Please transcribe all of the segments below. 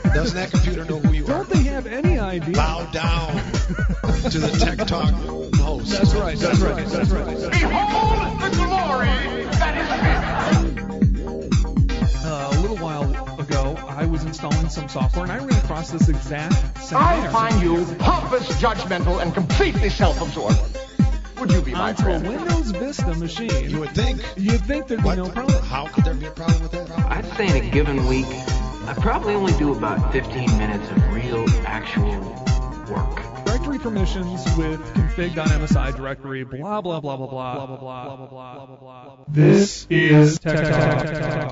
Doesn't that computer know who you are? Don't they have any idea? Bow down to the Tech Talk host. That's right. Behold the glory that is me. A little while ago, I was installing some software, and I ran across this exact same I error. find you pompous, judgmental, and completely self-absorbed. Would you be my Onto a friend? Windows Vista machine. You would think. You'd think there'd be What? no problem. How could there be a problem with that? I'd say in a given week, I probably only do about 15 minutes of real, actual work. Directory permissions with config.msi directory, blah, blah, blah, blah, blah, blah, blah, blah, blah, blah, blah, blah. This is Tech Talk.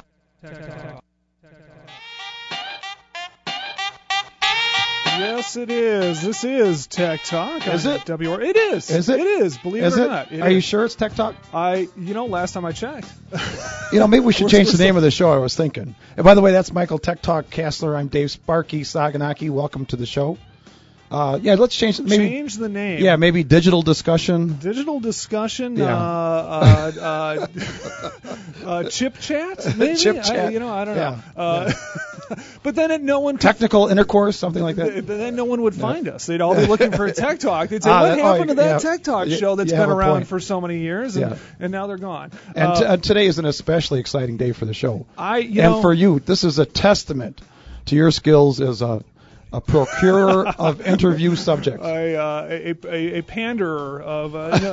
Yes, it is. This is Tech Talk. Is it? WR. It is. Is it? It is. Believe Is it or it? not. It Are you is. sure it's Tech Talk? Last time I checked. Maybe we should We're change the still- name of the show, I was thinking. And by the way, that's Michael Tech Talk Castler. I'm Dave Sparky Saganaki. Welcome to the show. Let's change it. Change the name. Yeah, maybe digital discussion. Digital discussion. Yeah. Chip chat. Maybe. Chip chat. I don't Yeah. know. But then no one. Technical intercourse, something like that. Then no one would find us. They'd all be looking for a Tech Talk. They'd say, "What that- happened to that yeah. Tech Talk You- show that's you been have a around point. for so many years, and, Yeah. and now they're gone?" And today is an especially exciting day for the show. And For you, this is a testament to your skills as a procurer of interview subjects. a panderer of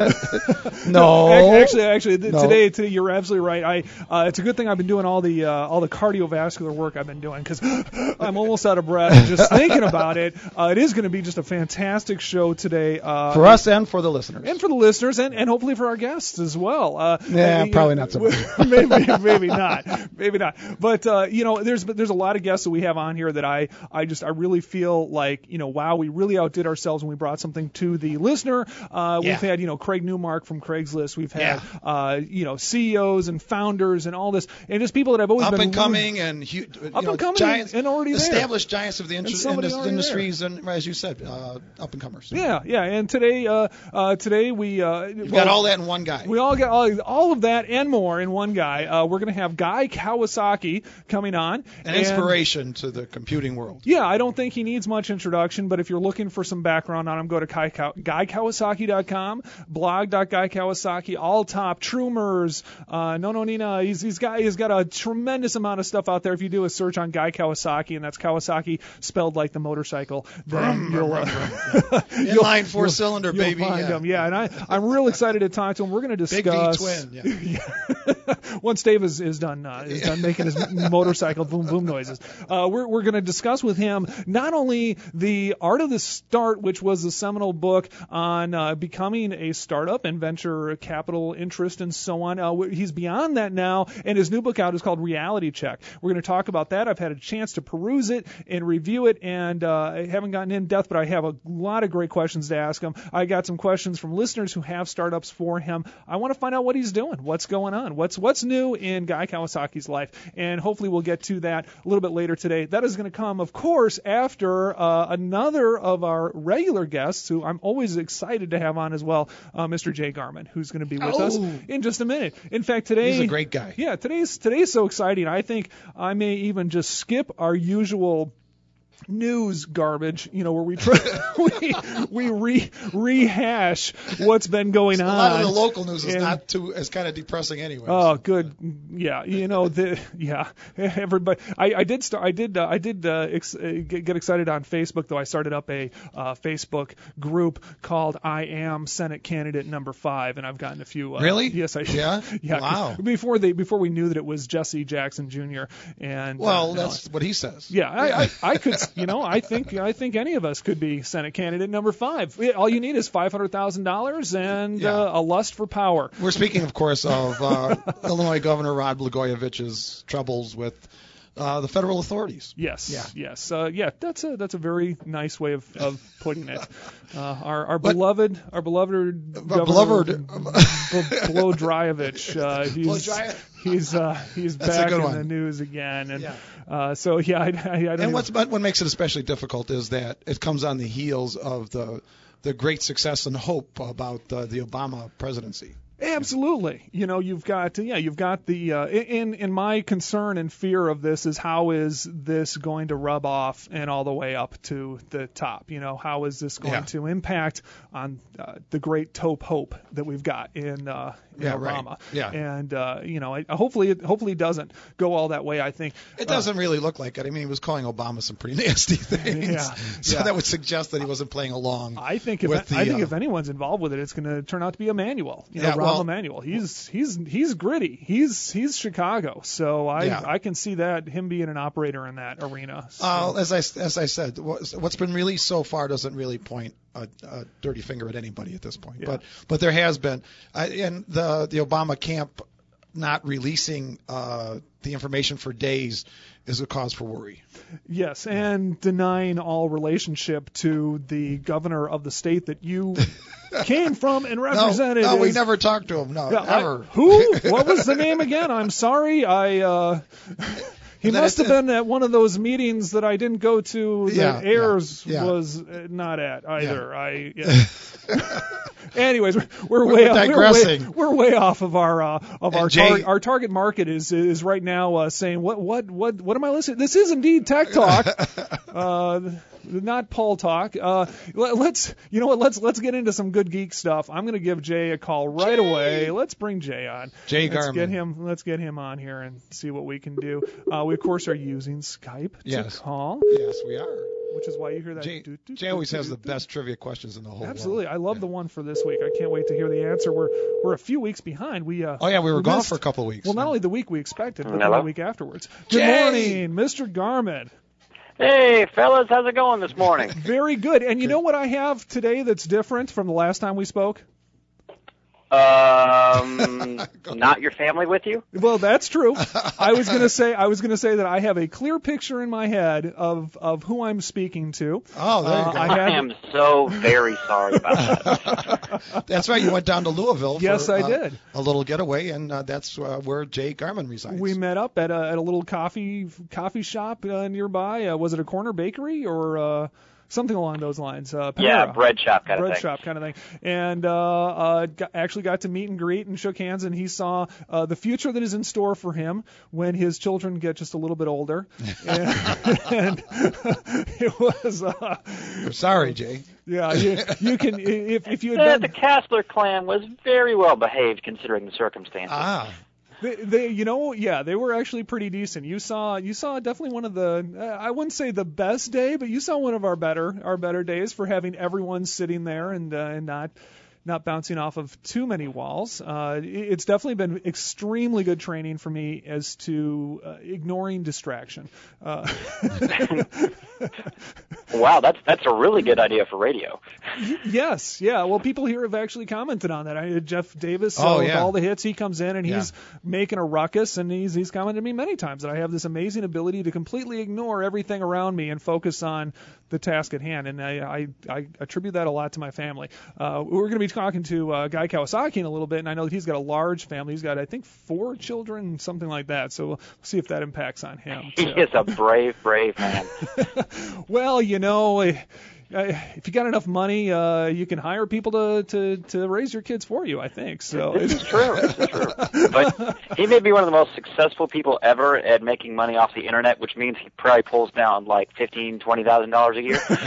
No. actually No. today you're absolutely right. It's a good thing I've been doing all the cardiovascular work I've been doing, because I'm almost out of breath just thinking about it. It is going to be just a fantastic show today For us and for the listeners. and for the listeners, and hopefully for our guests as well. Probably not so much. maybe not. But there's a lot of guests that we have on here that I really feel like, wow, we really outdid ourselves when we brought something to the listener. We've had, Craig Newmark from Craigslist. We've had, CEOs and founders and all this, and just people that I've always Up been and coming and giants and already there. established giants of the somebody already industries, and as you said, up and comers. Yeah. And today we You've got all that in one guy. We all got all of that and more in one guy. We're going to have Guy Kawasaki coming on. An inspiration to the computing world. Yeah, I don't think he needs much introduction, but if you're looking for some background on him, go to GuyKawasaki.com, blog.GuyKawasaki, all top, Trumers, Nina. He's got a tremendous amount of stuff out there. If you do a search on Guy Kawasaki, and that's Kawasaki spelled like the motorcycle, then you'll Inline four-cylinder, baby. You'll find him. Yeah, and I'm real excited to talk to him. We're going to discuss. Big V twin. Yeah. Once Dave is done making his motorcycle boom boom noises, we're going to discuss with him not only the Art of the Start, which was a seminal book on becoming a startup and venture capital interest and so on. He's beyond that now, and his new book out is called Reality Check. We're going to talk about that. I've had a chance to peruse it and review it, and I haven't gotten in depth, but I have a lot of great questions to ask him. I got some questions from listeners who have startups for him. I want to find out what he's doing, what's going on, what's new in Guy Kawasaki's life, and hopefully we'll get to that a little bit later today. That is going to come, of course, after another of our regular guests, who I'm always excited to have on as well, Mr. Jay Garman, who's going to be with us in just a minute. In fact, today He's a great guy. Yeah, today's so exciting. I think I may even just skip our usual news garbage, where we try we rehash what's been going on. A lot of the local news is not too as kind of depressing anyway. Oh, good. Yeah, everybody. I did get excited on Facebook, though. I started up a Facebook group called I Am Senate Candidate Number 5, and I've gotten a few. Really? Yes, I Yeah. Yeah. Wow. Before we knew that it was Jesse Jackson Jr. and that's what he says. Yeah, I could. I think any of us could be Senate candidate number 5. All you need is $500,000 and a lust for power. We're speaking, of course, of Illinois Governor Rod Blagojevich's troubles with the federal authorities. Yes. That's a very nice way of putting it. Our beloved Blodryevich. He's back in the news again, and I don't. And what makes it especially difficult is that it comes on the heels of the great success and hope about the Obama presidency. Absolutely. You've got the in my concern and fear of this is how is this going to rub off and all the way up to the top? How is this going to impact on the great taupe hope that we've got in Obama? Right. Yeah. And hopefully it doesn't go all that way. I think it doesn't really look like it. I mean, he was calling Obama some pretty nasty things. So that would suggest that he wasn't playing along. I think if anyone's involved with it, it's going to turn out to be Emanuel. Rahm Emanuel. He's gritty. He's Chicago. So I can see that him being an operator in that arena. So. As I said, what's been released so far doesn't really point a dirty finger at anybody at this point. Yeah. But there has been, and the Obama camp not releasing the information for days is a cause for worry. Yes, and denying all relationship to the governor of the state that you came from and represented. No, we never talked to him. No, ever. Who? What was the name again? I'm sorry. He must have been at one of those meetings that I didn't go to that Ayers was not at either. Anyways, we're way off of our target market is right now saying what am I listening? This is indeed Tech Talk. Not Paul Talk. Let's get into some good geek stuff. I'm going to give Jay a call right away. Let's bring Jay on. Jay Garman. Let's get him on here and see what we can do. We of course are using Skype to call. Yes, we are. Which is why you hear that. Jay always has the best trivia questions in the whole Absolutely. world. I love the one for this week. I can't wait to hear the answer. We're a few weeks behind. We were gone for a couple of weeks. Well, not only the week we expected, but the week afterwards. Good morning, Mr. Garman. Hey, fellas, how's it going this morning? Very good. And you know what I have today that's different from the last time we spoke? Not your family with you? Well, that's true. I was going to say that I have a clear picture in my head of who I'm speaking to. Oh, there you go. I am so very sorry about that. That's right. You went down to Louisville. Yes, I did. A little getaway, and that's where Jay Garman resides. We met up at a little coffee shop nearby. Was it a corner bakery or? Something along those lines. Panera. Yeah, bread shop kind of thing. And actually got to meet and greet and shook hands, and he saw the future that is in store for him when his children get just a little bit older. and it was. We're sorry, Jay. Yeah, you can if you had the Kassler clan was very well behaved considering the circumstances. They were actually pretty decent. You saw definitely one of the I wouldn't say the best day, but you saw one of our better days for having everyone sitting there and not bouncing off of too many walls. It's definitely been extremely good training for me as to ignoring distraction. Wow, that's a really good idea for radio. Yes, yeah. Well, people here have actually commented on that. Jeff Davis, with all the hits, he comes in and he's making a ruckus, and he's commented to me many times that I have this amazing ability to completely ignore everything around me and focus on the task at hand, and I attribute that a lot to my family. We're going to be talking to Guy Kawasaki in a little bit, and I know that he's got a large family. He's got, I think, 4 children, something like that. So we'll see if that impacts on him. He is a brave man. Well, if you got enough money, you can hire people to raise your kids for you, I think. So This is true. But he may be one of the most successful people ever at making money off the internet, which means he probably pulls down like $15,000-$20,000 a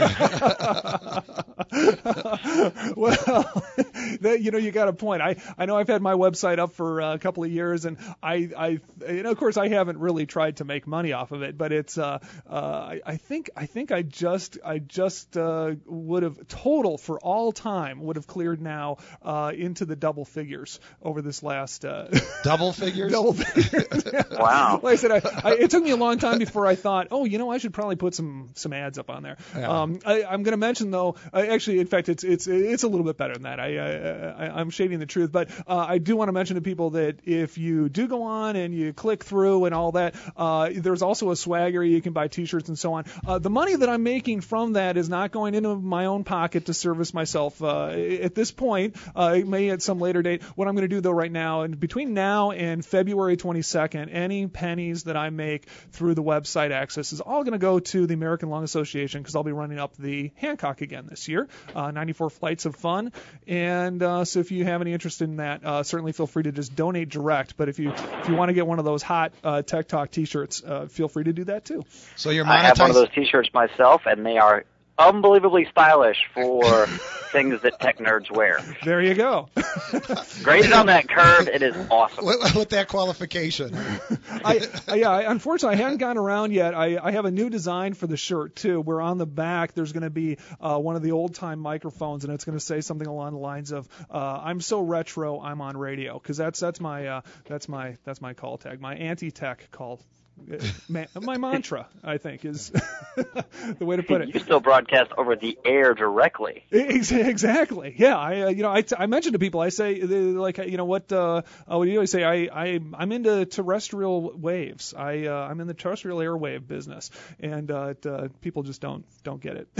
year. Well, you got a point. I know I've had my website up for a couple of years, and of course I haven't really tried to make money off of it, but it's I think I just would have total for all time would have cleared now into the double figures over this last double figures. Wow. Like I said, it took me a long time before I thought, I should probably put some ads up on there. Yeah. I'm going to mention though, actually, in fact, it's a little bit better than that. I'm shading the truth, but I do want to mention to people that if you do go on and you click through and all that, there's also a swag area. You can buy T-shirts and so on. The money that I'm making from that is not going going into my own pocket to service myself at this point. It may at some later date. What I'm going to do, though, right now, and between now and February 22nd, any pennies that I make through the website access is all going to go to the American Lung Association, because I'll be running up the Hancock again this year. 94 flights of fun. And so if you have any interest in that, certainly feel free to just donate direct. But if you want to get one of those hot Tech Talk T-shirts, feel free to do that too. So you're I have one of those T-shirts myself, and they are unbelievably stylish for things that tech nerds wear. There you go. Graded on that curve, it is awesome. With that qualification. Unfortunately, I hadn't gotten around yet. I have a new design for the shirt too, where on the back there's going to be one of the old-time microphones, and it's going to say something along the lines of "I'm so retro, I'm on radio," because that's my call tag, my anti-tech call. My mantra, I think, is the way to put it. You still broadcast over the air directly. Exactly. Yeah. I mentioned to people, I say, like, what do you say? I'm into terrestrial waves. I'm in the terrestrial airwave business, and people just don't get it.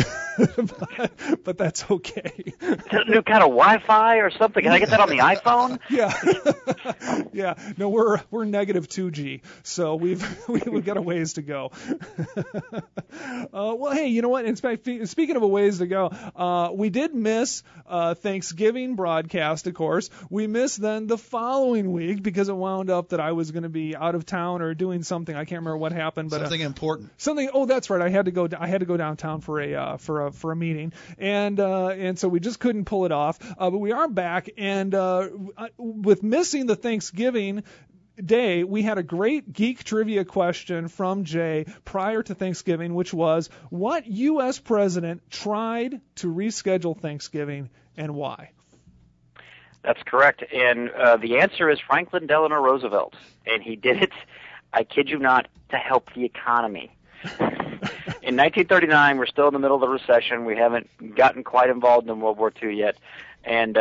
but that's okay. Is that a new kind of Wi-Fi or something? Can I get that on the iPhone? Yeah. Yeah. No, we're negative 2G, so we've got a ways to go. Well, hey, you know what? In fact, speaking of a ways to go, we did miss Thanksgiving broadcast, of course. We missed then the following week because it wound up that I was going to be out of town or doing something. I can't remember what happened, but something important. Oh, that's right. I had to go downtown for a meeting, and so we just couldn't pull it off. But we are back, and with missing the Thanksgiving day, we had a great geek trivia question from Jay prior to Thanksgiving, which was, what U.S. president tried to reschedule Thanksgiving and why? That's correct. And the answer is Franklin Delano Roosevelt. And he did it, I kid you not, to help the economy. In 1939, we're still in the middle of the recession. We haven't gotten quite involved in World War II yet. And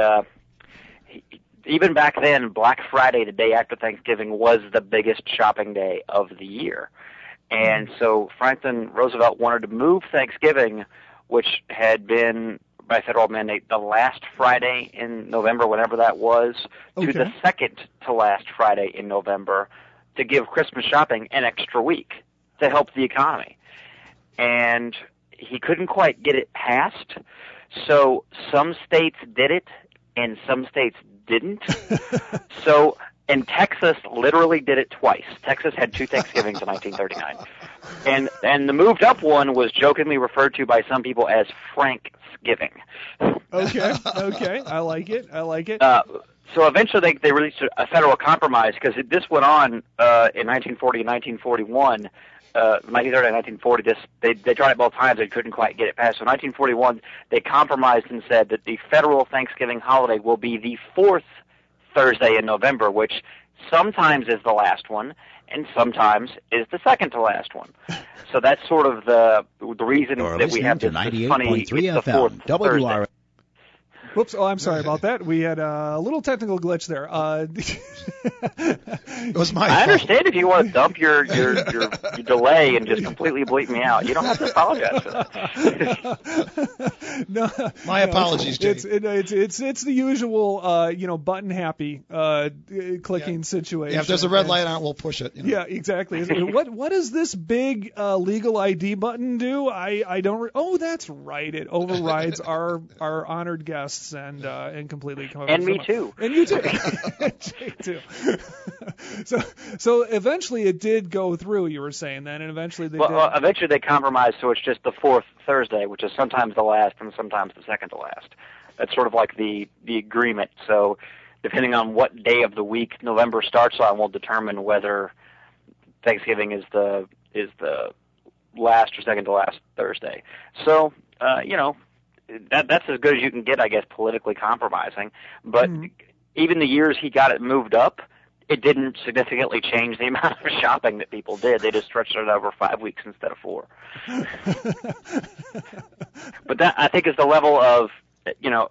even back then, Black Friday, the day after Thanksgiving, was the biggest shopping day of the year. And so Franklin Roosevelt wanted to move Thanksgiving, which had been, by federal mandate, the last Friday in November, whenever that was, to the second to last Friday in November, to give Christmas shopping an extra week to help the economy. And he couldn't quite get it passed, so some states did it and some states didn't. So, and Texas literally did it twice. Texas had two Thanksgivings in 1939. And the moved up one was jokingly referred to by some people as Franksgiving. Okay, I like it. So eventually they released a federal compromise, because this went on in 1940 and 1941. 1930 and 1940, they tried it both times. They couldn't quite get it passed. So in 1941, they compromised and said that the federal Thanksgiving holiday will be the fourth Thursday in November, which sometimes is the last one and sometimes is the second to last one. So that's sort of the reason that we have this funny, it's the fourth Thursday. Whoops! Oh, I'm sorry about that. We had a little technical glitch there. It was my fault. I understand if you want to dump your delay and just completely bleep me out. You don't have to apologize for that. No, my apologies, Jay. It's the usual button happy clicking situation. Yeah, if there's a red light on it, we'll push it. Yeah, exactly. What does this big legal ID button do? I don't. Oh, that's right. It overrides our honored guests. And completely covers and me too. And you too. too. So eventually it did go through. You were saying then, and eventually they did. Eventually they compromised, so it's just the fourth Thursday, which is sometimes the last and sometimes the second to last. That's sort of like the agreement. So depending on what day of the week November starts on, will determine whether Thanksgiving is the last or second to last Thursday. So that's as good as you can get, I guess, politically compromising. But even the years he got it moved up, it didn't significantly change the amount of shopping that people did. They just stretched it over 5 weeks instead of 4. But that, I think, is the level of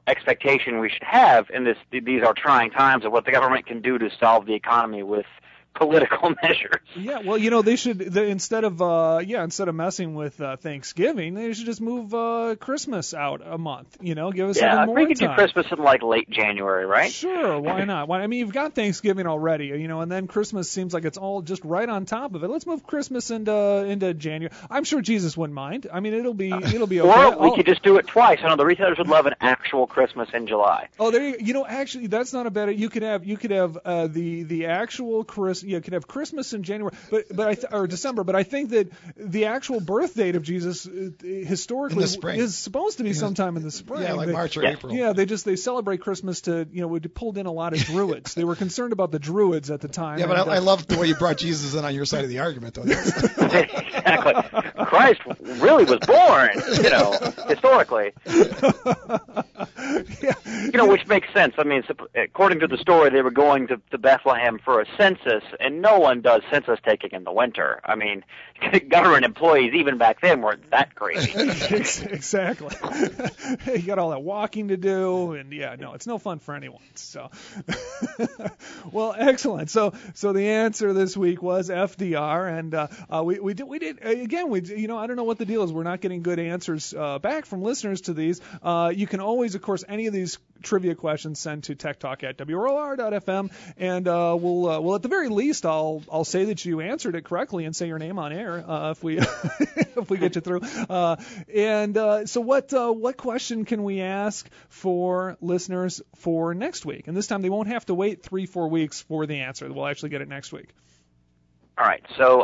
expectation we should have in these are trying times of what the government can do to solve the economy with political measures. Yeah, well, they should instead of messing with Thanksgiving, they should just move Christmas out a month. Give us even more we could time. do Christmas in like late January, right? Sure, why not? I mean, you've got Thanksgiving already, and then Christmas seems like it's all just right on top of it. Let's move Christmas into January. I'm sure Jesus wouldn't mind. I mean, it'll be okay. Or we could just do it twice. I know the retailers would love an actual Christmas in July. Oh, there actually, that's not a bad. You could have the actual Christmas. You could have Christmas in January, or December. But I think that the actual birth date of Jesus historically is supposed to be sometime in the spring. Yeah, like March or April. Yeah, they celebrate Christmas to we pulled in a lot of Druids. They were concerned about the Druids at the time. Yeah, but I love the way you brought Jesus in on your side of the argument, though. Exactly. Christ really was born, historically. Which makes sense. I mean, according to the story, they were going to Bethlehem for a census, and no one does census taking in the winter. I mean, government employees even back then weren't that crazy. Exactly. You got all that walking to do, and it's no fun for anyone. So, well, excellent. So the answer this week was FDR, and we did again. I don't know what the deal is. We're not getting good answers back from listeners to these. You can always, of course, any of these trivia questions send to techtalk@WROR.fm, and we'll at the very least I'll say that you answered it correctly and say your name on air if we if we get you through. So what question can we ask for listeners for next week? And this time they won't have to wait 3-4 weeks for the answer. We'll actually get it next week. All right. So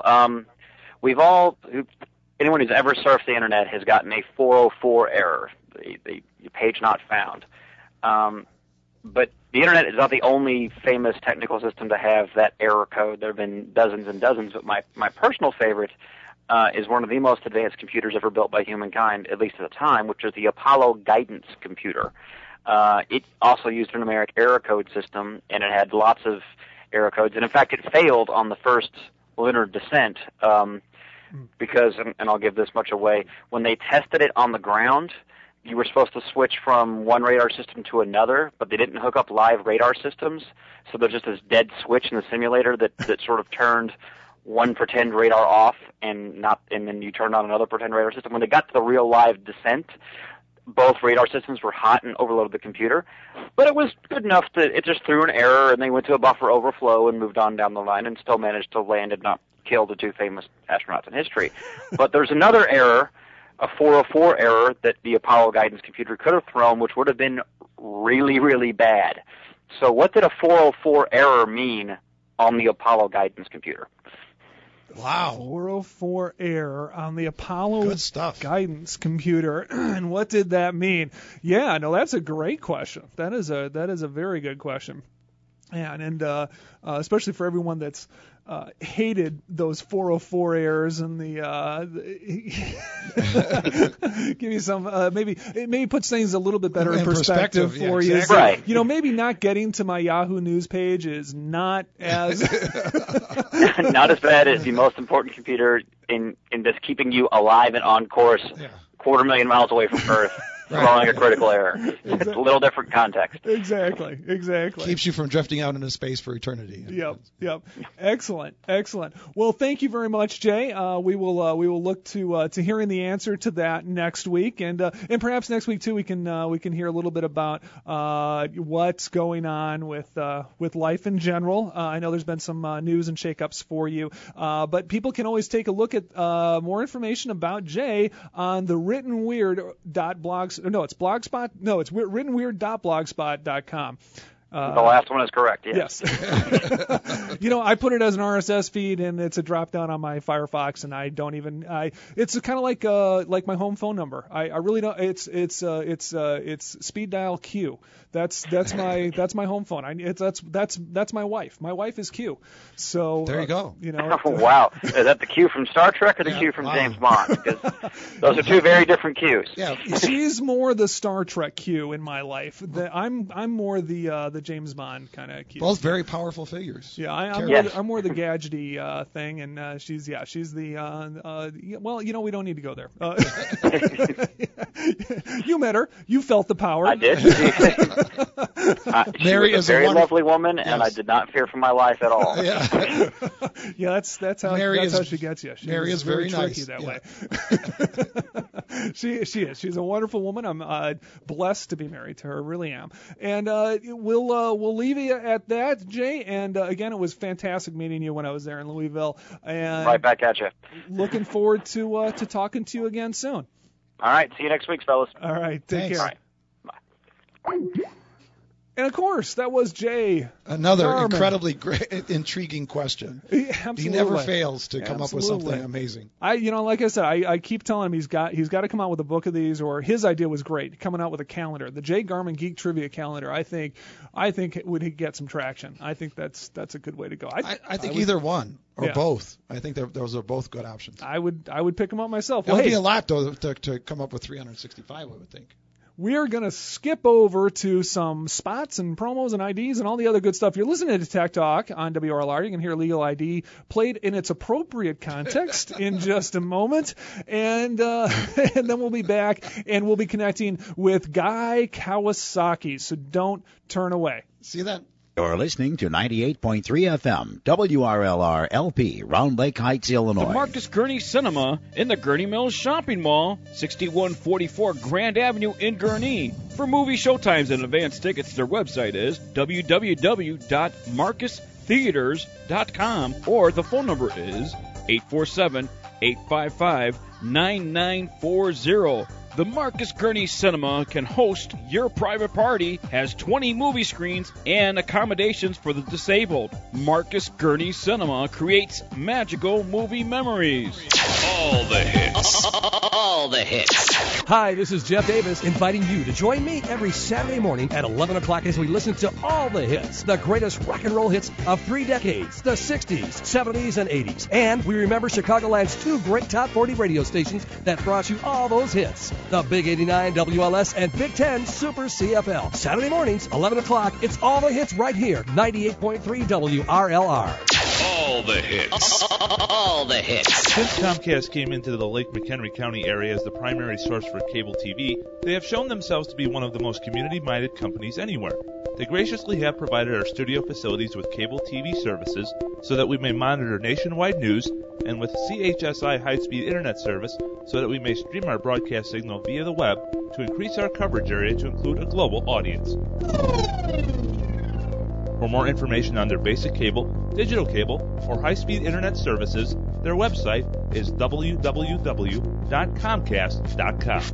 anyone who's ever surfed the internet has gotten a 404 error, the page not found. But the internet is not the only famous technical system to have that error code. There have been dozens and dozens, but my personal favorite is one of the most advanced computers ever built by humankind, at least at the time, which is the Apollo guidance computer. It also used a numeric error code system, and it had lots of error codes. And in fact, it failed on the first lunar descent because, and I'll give this much away, when they tested it on the ground, you were supposed to switch from one radar system to another, but they didn't hook up live radar systems, so there's just this dead switch in the simulator that sort of turned one pretend radar off and then you turned on another pretend radar system. When they got to the real live descent, both radar systems were hot and overloaded the computer, but it was good enough that it just threw an error and they went to a buffer overflow and moved on down the line and still managed to land and not kill the two famous astronauts in history. But there's another error, a 404 error that the Apollo guidance computer could have thrown, which would have been really, really bad. So what did a 404 error mean on the Apollo guidance computer? Wow. 404 error on the Apollo Good stuff. guidance computer. And what did that mean? Yeah, no, that's a great question. That is a very good question. And especially for everyone that's hated those 404 errors and give you some maybe puts things a little bit better in perspective for you. Exactly. Right. Maybe not getting to my Yahoo News page is not as not as bad as the most important computer in just keeping you alive and on course, 250,000 miles away from Earth. Throwing a critical error. It's a little different context. Exactly. Keeps you from drifting out into space for eternity. Yep. Excellent. Well, thank you very much, Jay. We will look to hearing the answer to that next week, and perhaps next week too we can hear a little bit about what's going on with life in general. I know there's been some news and shakeups for you, but people can always take a look at more information about Jay on the writtenweird.blogspot.com. The last one is correct, yes. I put it as an RSS feed, and it's a drop down on my Firefox, and I don't even. It's kind of like my home phone number. I really don't. It's speed dial Q. That's my home phone. That's my wife. My wife is Q. So there you go. Wow, is that the Q from Star Trek or the Q from James Bond? Because those are two very different Qs. Yeah, she's more the Star Trek Q in my life. I'm more the James Bond kind of Q. Both very powerful figures. Yeah, I'm more the gadgety thing, and she's the well, we don't need to go there. You met her. You felt the power. I did. She Mary was is a very a wonderful- lovely woman, and I Yes. did not fear for my life at all. Yeah. Yeah, that's how Mary that's is- how she gets you. Mary is very tricky nice, that yeah. way. She is. She's a wonderful woman. I'm blessed to be married to her. Really am. And we'll leave you at that, Jay. And again, it was fantastic meeting you when I was there in Louisville. And Right back at you. looking forward to talking to you again soon. All right. See you next week, fellas. All right. Take Thanks. care. All right. And of course, that was Jay. Another Garman. incredibly great, intriguing question. Absolutely. He never fails to come up with Absolutely. something amazing. Like I said, I keep telling him he's got to come out with a book of these, or his idea was great, coming out with a calendar, the Jay Garman Geek Trivia Calendar. I think it would get some traction. I think that's a good way to go. I think either one or Yeah. both. I think those are both good options. I would pick them up myself. It Well, would be hey, a lot though to come up with 365. I would think. we are going to skip over to some spots and promos and IDs and all the other good stuff. You're listening to Tech Talk on WRLR. You can hear Legal ID played in its appropriate context in just a moment. And and then we'll be back and we'll be connecting with Guy Kawasaki. So don't turn away. See that? You're listening to 98.3 FM, WRLR LP, Round Lake Heights, Illinois. The Marcus Gurney Cinema in the Gurney Mills Shopping Mall, 6144 Grand Avenue in Gurnee. For movie showtimes and advance tickets, their website is www.marcustheaters.com, or the phone number is 847-855-9940. The Marcus Gurney Cinema can host your private party, has 20 movie screens, and accommodations for the disabled. Marcus Gurney Cinema creates magical movie memories. All the hits. All the hits. Hi, this is Jeff Davis, inviting you to join me every Saturday morning at 11 o'clock as we listen to all the hits, the greatest rock and roll hits of 3 decades, the 60s, 70s, and 80s. And we remember Chicagoland's 2 great top 40 radio stations that brought you all those hits, the Big 89 WLS and Big 10 Super CFL. Saturday mornings, 11 o'clock, it's all the hits right here, 98.3 WRLR. All the hits. All the hits. Since Comcast came into the Lake McHenry County area as the primary source for cable TV, they have shown themselves to be one of the most community-minded companies anywhere. They graciously have provided our studio facilities with cable TV services so that we may monitor nationwide news, and with CHSI high-speed internet service so that we may stream our broadcast signal via the web to increase our coverage area to include a global audience. For more information on their basic cable, digital cable, or high-speed internet services, their website is www.comcast.com.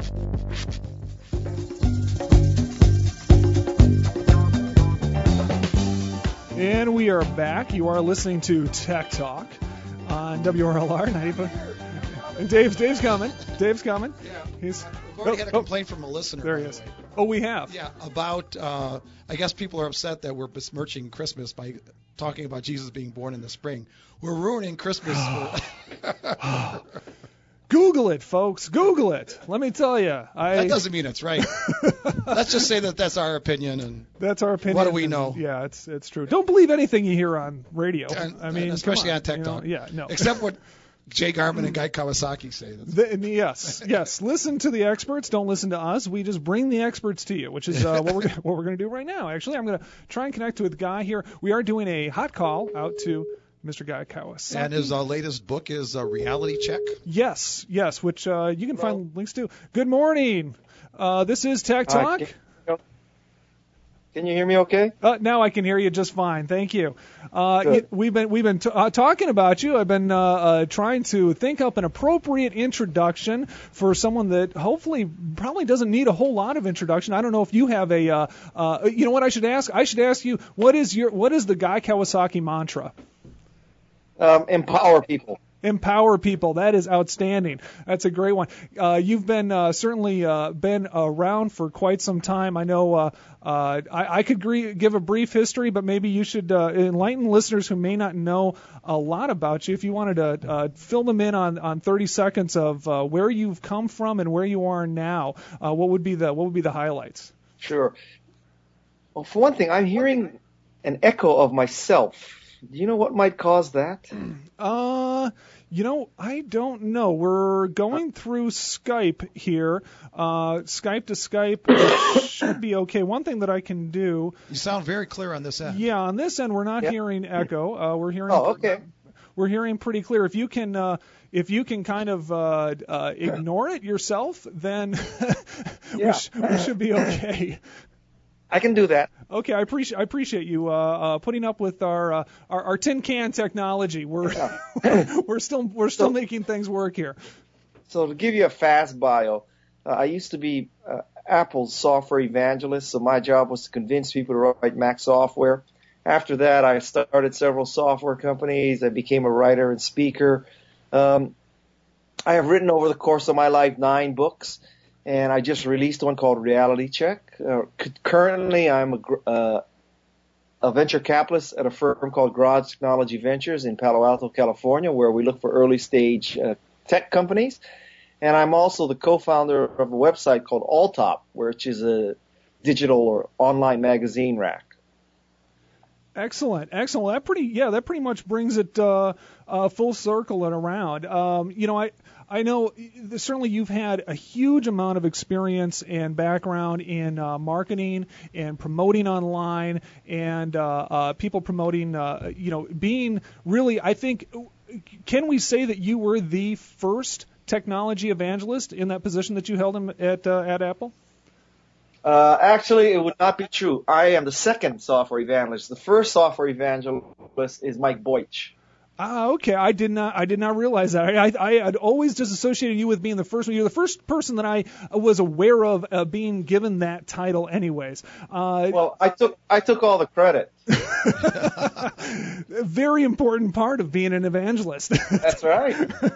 And we are back. You are listening to Tech Talk on WRLR 95. And Dave's coming. Dave's coming. Yeah. He's We've already had a complaint from a listener. There he by the is. way. Oh, we have. Yeah, about I guess people are upset that we're besmirching Christmas by talking about Jesus being born in the spring. We're ruining Christmas. Google it, folks. Google it. Let me tell you. That doesn't mean it's right. Let's just say that that's our opinion, and that's our opinion. What do we know? Yeah, it's true. Don't believe anything you hear on radio. I mean, especially on Tech Talk. Yeah, no. Except what Jay Garman and Guy Kawasaki say. Yes. Listen to the experts. Don't listen to us. We just bring the experts to you, which is what we're going to do right now. Actually, I'm going to try and connect with Guy here. We are doing a hot call out to Mr. Guy Kawasaki. And his latest book is Reality Check. Yes, which you can find links to. Good morning. This is Tech Talk. Can you hear me okay? Now I can hear you just fine. Thank you. We've been talking about you. I've been trying to think up an appropriate introduction for someone that hopefully probably doesn't need a whole lot of introduction. I don't know if you have a you know what I should ask? I should ask you what is the Guy Kawasaki mantra? Empower people. Empower people. That is outstanding. That's a great one. You've been certainly been around for quite some time. I know I could give a brief history, but maybe you should enlighten listeners who may not know a lot about you. If you wanted to fill them in on 30 seconds of where you've come from and where you are now, what would be the highlights? Sure. Well, for one thing, I'm hearing an echo of myself. Do you know what might cause that? I don't know. We're going through Skype here. Skype to Skype it should be okay. One thing that I can do. You sound very clear on this end. Yeah, on this end we're not hearing echo. We're hearing. Oh, okay. We're hearing pretty clear. If you can kind of ignore it yourself, then we should be okay. I can do that. Okay, I appreciate you putting up with our tin can technology. We're still making things work here. So to give you a fast bio, I used to be Apple's software evangelist. So my job was to convince people to write Mac software. After that, I started several software companies. I became a writer and speaker. I have written over the course of my life 9 books. And I just released one called Reality Check. Currently, I'm a venture capitalist at a firm called Garage Technology Ventures in Palo Alto, California, where we look for early-stage tech companies. And I'm also the co-founder of a website called Alltop, which is a digital or online magazine rack. Excellent. That pretty much brings it full circle and around. I know certainly you've had a huge amount of experience and background in marketing and promoting online and people promoting, being really, I think, can we say that you were the first technology evangelist in that position that you held at Apple? Actually, it would not be true. I am the second software evangelist. The first software evangelist is Mike Boich. Okay. I did not realize that. I had always just associated you with being the first one. You're the first person that I was aware of being given that title anyways. Well, I took all the credit. Very important part of being an evangelist. That's right.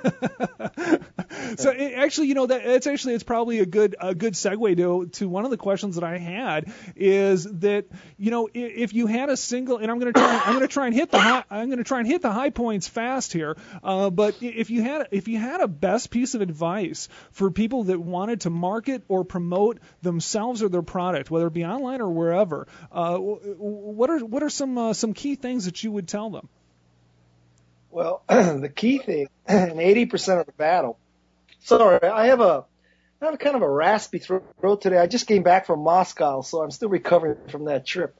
So it's probably a good segue to one of the questions that I had is that if you had a single, and I'm going to try and hit the high points fast here, but if you had a best piece of advice for people that wanted to market or promote themselves or their product, whether it be online or wherever, what are some key things that you would tell them? Well, the key thing, and 80% of the battle. Sorry, I have kind of a raspy throat today. I just came back from Moscow, so I'm still recovering from that trip.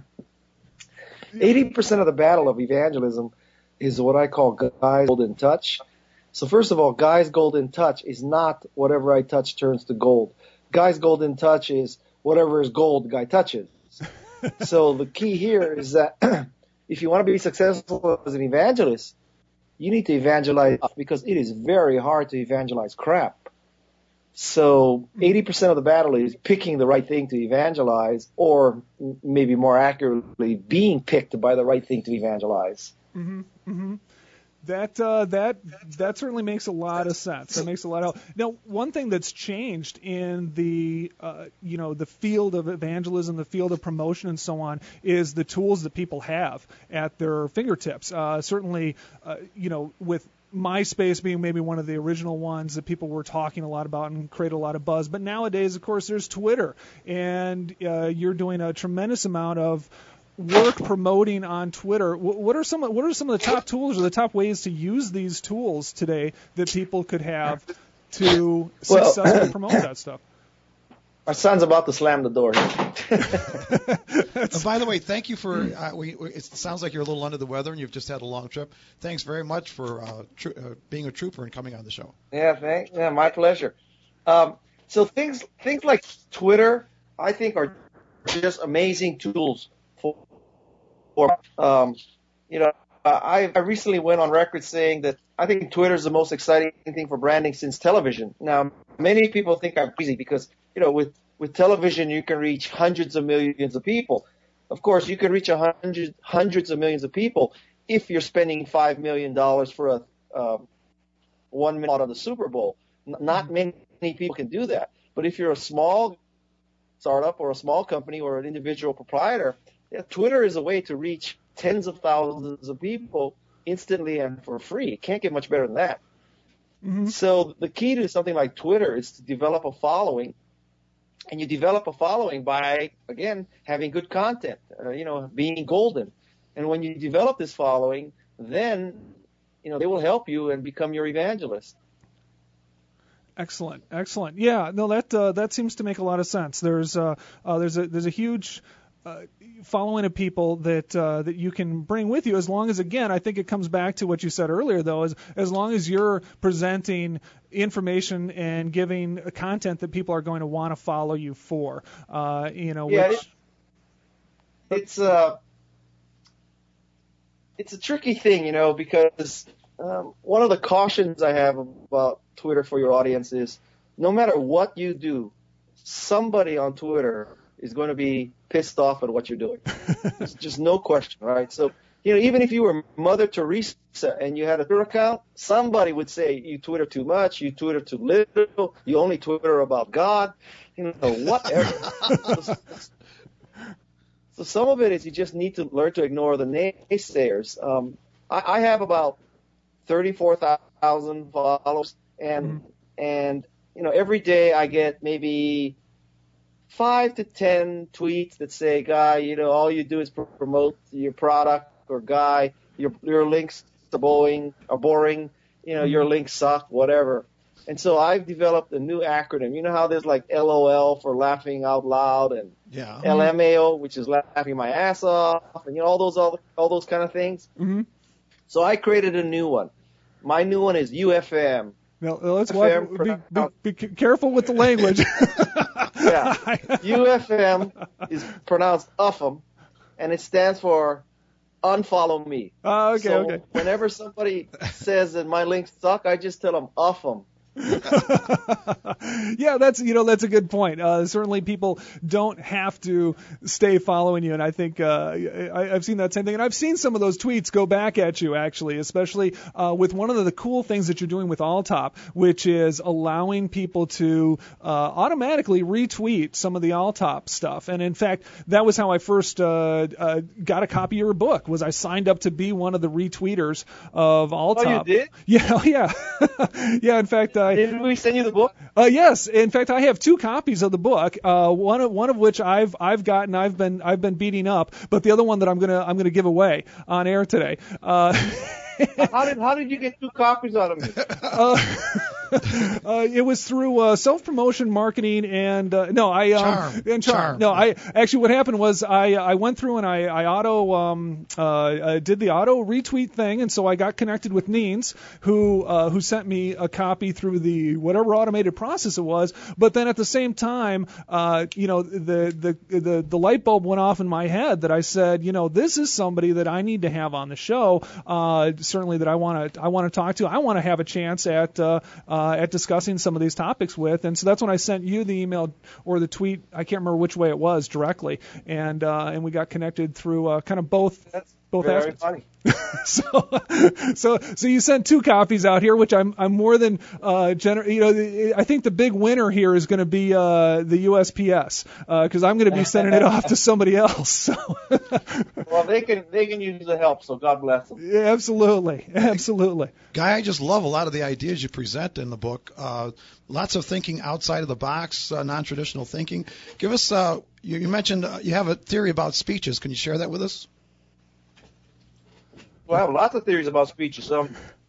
80% of the battle of evangelism is what I call Guy's golden touch. So first of all, Guy's golden touch is not whatever I touch turns to gold. Guy's golden touch is whatever is gold, Guy touches. So the key here is that if you want to be successful as an evangelist, you need to evangelize because it is very hard to evangelize crap. So 80% of the battle is picking the right thing to evangelize, or maybe more accurately, being picked by the right thing to evangelize. Mm-hmm. Mm-hmm. That certainly makes a lot of sense. That makes a lot of. Now, one thing that's changed in the the field of evangelism, the field of promotion, and so on, is the tools that people have at their fingertips. Certainly, with MySpace being maybe one of the original ones that people were talking a lot about and create a lot of buzz. But nowadays, of course, there's Twitter, and you're doing a tremendous amount of work promoting on Twitter. What are some of the top tools or the top ways to use these tools today that people could have to successfully promote that stuff? Our son's about to slam the door here. By the way, thank you for. It sounds like you're a little under the weather and you've just had a long trip. Thanks very much for being a trooper and coming on the show. Yeah, my pleasure. So things like Twitter, I think, are just amazing tools. I recently went on record saying that I think Twitter is the most exciting thing for branding since television. Now, many people think I'm crazy because, with television you can reach hundreds of millions of people. Of course, you can reach hundreds of millions of people if you're spending $5 million for a 1 minute on the Super Bowl. Not many people can do that. But if you're a small startup or a small company or an individual proprietor, Twitter is a way to reach tens of thousands of people instantly and for free. It can't get much better than that. Mm-hmm. So the key to something like Twitter is to develop a following. And you develop a following by, again, having good content, being golden. And when you develop this following, then they will help you and become your evangelist. Excellent. Yeah, no, that seems to make a lot of sense. There's a huge following of people that you can bring with you, as long as, again, I think it comes back to what you said earlier, though, as long as you're presenting information and giving content that people are going to want to follow you for. It's a tricky thing, because one of the cautions I have about Twitter for your audience is, no matter what you do, somebody on Twitter is going to be pissed off at what you're doing. There's just no question, right? So, even if you were Mother Teresa and you had a Twitter account, somebody would say you Twitter too much, you Twitter too little, you only Twitter about God, whatever. So some of it is you just need to learn to ignore the naysayers. I have about 34,000 followers, and every day I get maybe 5 to 10 tweets that say, Guy, all you do is promote your product, or Guy, your links are boring, your links suck, whatever. And so I've developed a new acronym. You know how there's like LOL for laughing out loud, and LMAO, which is laughing my ass off, and all those kind of things. Mm-hmm. So I created a new one. My new one is UFM. Now, let's be careful with the language. Yeah. UFM is pronounced UFM, and it stands for unfollow me. Okay. Whenever somebody says that my links suck, I just tell them UFM. Yeah, that's a good point. Certainly, people don't have to stay following you, and I think I've seen that same thing, and I've seen some of those tweets go back at you, actually, especially with one of the cool things that you're doing with Alltop, which is allowing people to automatically retweet some of the Alltop stuff. And in fact, that was how I first got a copy of your book. Was I signed up to be one of the retweeters of Alltop? Oh, you did? Yeah. Yeah. In fact. Did we send you the book? Yes. In fact, I have 2 copies of the book. One of which I've gotten, I've been beating up, but the other one that I'm gonna give away on air today. How did you get 2 copies out of me? It was through self-promotion marketing and charm. Charm. No, I actually what happened was I went through and I did the auto retweet thing, and so I got connected with Neens, who sent me a copy through the whatever automated process it was. But then at the same time, the light bulb went off in my head that I said, this is somebody that I need to have on the show. Certainly that I want to talk to. I want to have a chance at discussing some of these topics with, and so that's when I sent you the email or the tweet. I can't remember which way it was directly, and we got connected through kind of both. That's both very aspects. Funny. So you sent 2 copies out here, which I'm more than I think the big winner here is going to be the USPS because I'm going to be sending it off to somebody else. So. Well, they can use the help, so God bless them. Yeah, absolutely. Guy, I just love a lot of the ideas you present in the book. Lots of thinking outside of the box, non-traditional thinking. Give us. You mentioned you have a theory about speeches. Can you share that with us? Well, I have lots of theories about speeches. There's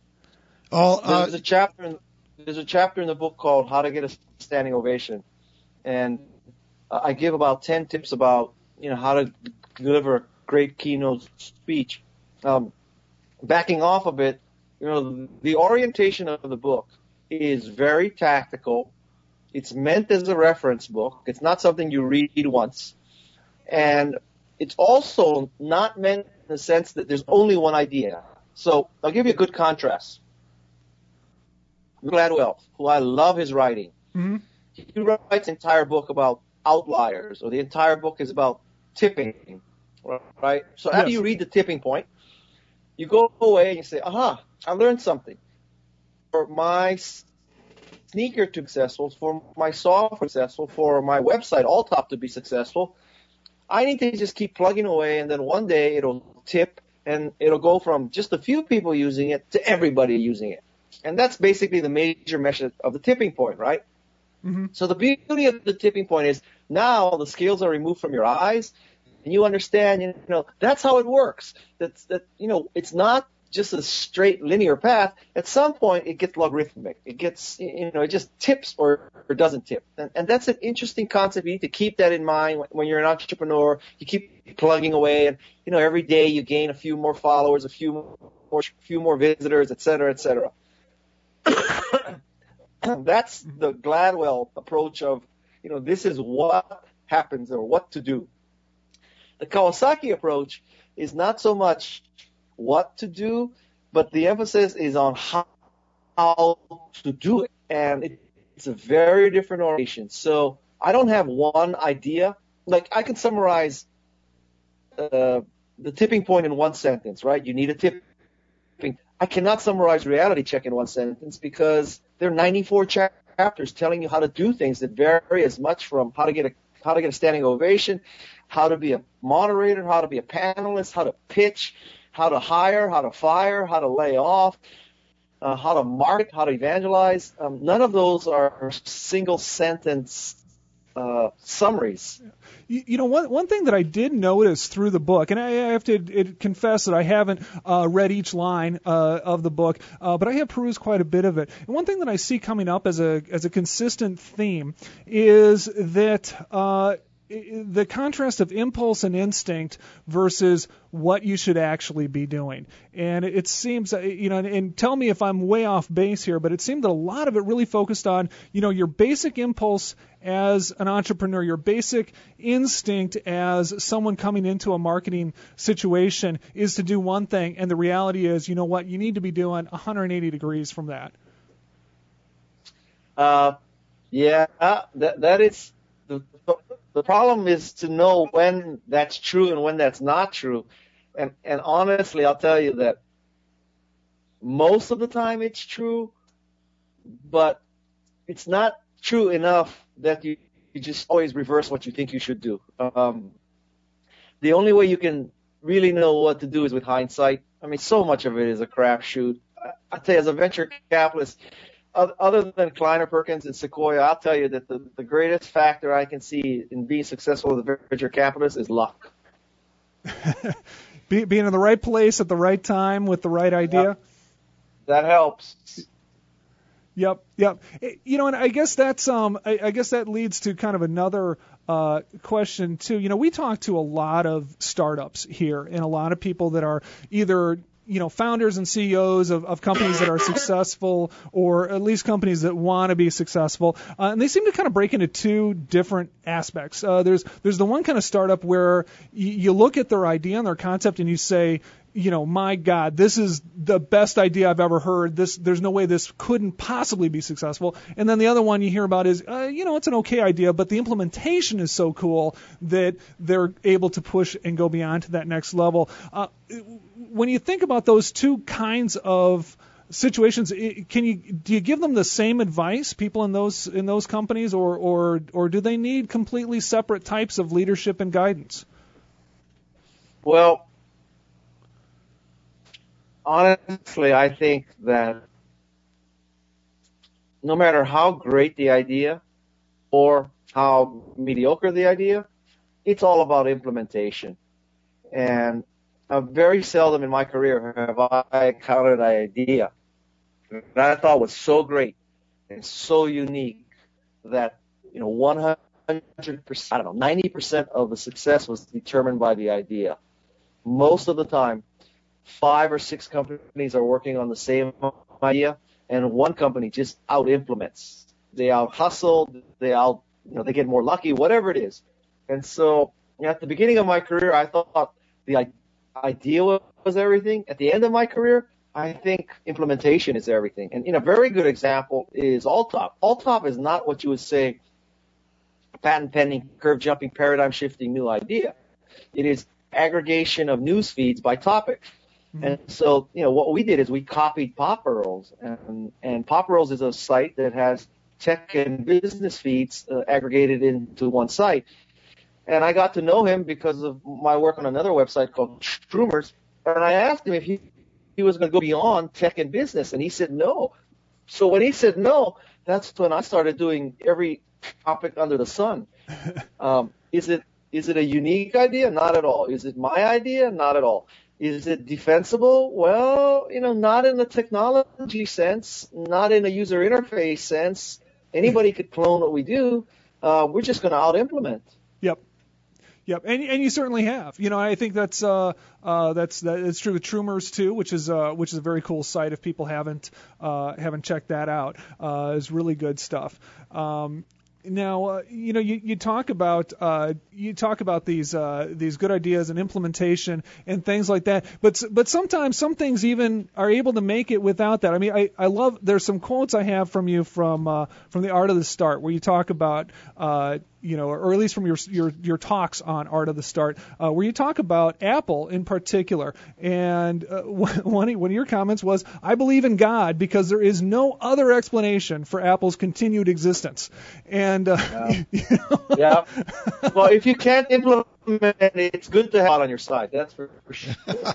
a chapter in the book called "How to Get a Standing Ovation," and I give about 10 tips about how to deliver a great keynote speech. Backing off a bit, the orientation of the book is very tactical. It's meant as a reference book. It's not something you read once, and it's also not meant in the sense that there's only one idea. So I'll give you a good contrast. Gladwell, who I love his writing, mm-hmm. He writes an entire book about outliers, or the entire book is about tipping, right? So after you read the tipping point, you go away and you say, aha, I learned something. For my sneaker to be successful, for my software successful, for my website, Alltop to be successful, I need to just keep plugging away, and then one day it'll tip, and it'll go from just a few people using it to everybody using it. And that's basically the major measure of the tipping point, right? Mm-hmm. So the beauty of the tipping point is now the scales are removed from your eyes, and you understand, that's how it works. It's not just a straight linear path, at some point it gets logarithmic. It gets, it just tips or doesn't tip. And that's an interesting concept. You need to keep that in mind when you're an entrepreneur. You keep plugging away, and, every day you gain a few more followers, a few more visitors, et cetera, et cetera. That's the Gladwell approach of, this is what happens or what to do. The Kawasaki approach is not so much what to do, but the emphasis is on how to do it. And it's a very different orientation. So I don't have one idea. Like, I can summarize the tipping point in one sentence, right? You need a tipping. I cannot summarize Reality Check in one sentence because there are 94 chapters telling you how to do things that vary as much from how to get a standing ovation, how to be a moderator, how to be a panelist, how to pitch, how to hire, how to fire, how to lay off, how to market, how to evangelize. None of those are single sentence summaries. One thing that I did notice through the book, and I have to confess that I haven't read each line of the book, but I have perused quite a bit of it. And one thing that I see coming up as a consistent theme is that the contrast of impulse and instinct versus what you should actually be doing. And it seems, and tell me if I'm way off base here, but it seemed that a lot of it really focused on, your basic impulse as an entrepreneur, your basic instinct as someone coming into a marketing situation is to do one thing, and the reality is, you need to be doing 180 degrees from that. That is the problem is to know when that's true and when that's not true. And honestly, I'll tell you that most of the time it's true, but it's not true enough that you just always reverse what you think you should do. The only way you can really know what to do is with hindsight. I mean, so much of it is a crapshoot. I tell you, as a venture capitalist, other than Kleiner Perkins and Sequoia, I'll tell you that the greatest factor I can see in being successful as a venture capitalist is luck. Being in the right place at the right time with the right idea. That helps. Yep. And I guess that's I guess that leads to kind of another question too. We talk to a lot of startups here, and a lot of people that are either founders and CEOs of companies that are successful, or at least companies that want to be successful. And they seem to kind of break into two different aspects. There's the one kind of startup where you look at their idea and their concept and you say, my God, this is the best idea I've ever heard. There's no way this couldn't possibly be successful. And then the other one you hear about is, it's an okay idea, but the implementation is so cool that they're able to push and go beyond to that next level. When you think about those two kinds of situations, do you give them the same advice, people in those companies, or do they need completely separate types of leadership and guidance? Well, honestly, I think that no matter how great the idea or how mediocre the idea, it's all about implementation. And very seldom in my career have I encountered an idea that I thought was so great and so unique that 100%, 90% of the success was determined by the idea. Most of the time, 5 or 6 companies are working on the same idea, and one company just out implements. They out hustle, they get more lucky, whatever it is. And so at the beginning of my career, I thought the idea was everything. At the end of my career, I think implementation is everything. And a very good example is Alltop. Alltop is not what you would say a patent pending, curve jumping, paradigm shifting new idea. It is aggregation of news feeds by topic. And so, what we did is we copied Pop Earls, and Pop Earls is a site that has tech and business feeds aggregated into one site. And I got to know him because of my work on another website called Stroomers, and I asked him if he was going to go beyond tech and business, and he said no. So when he said no, that's when I started doing every topic under the sun. Is it a unique idea? Not at all. Is it my idea? Not at all. Is it defensible? Well, not in the technology sense, not in a user interface sense. Anybody could clone what we do. We're just going to out-implement. Yep, and you certainly have. I think that's true with Trumers too, which is a very cool site. If people haven't checked that out, is really good stuff. Now, you talk about these good ideas and implementation and things like that. But sometimes some things even are able to make it without that. I mean, I love. There's some quotes I have from you from the Art of the Start where you talk about or at least from your talks on Art of the Start, where you talk about Apple in particular. And one of your comments was, "I believe in God because there is no other explanation for Apple's continued existence." And yeah. Well, if you can't implement it, it's good to have it on your side. That's for sure.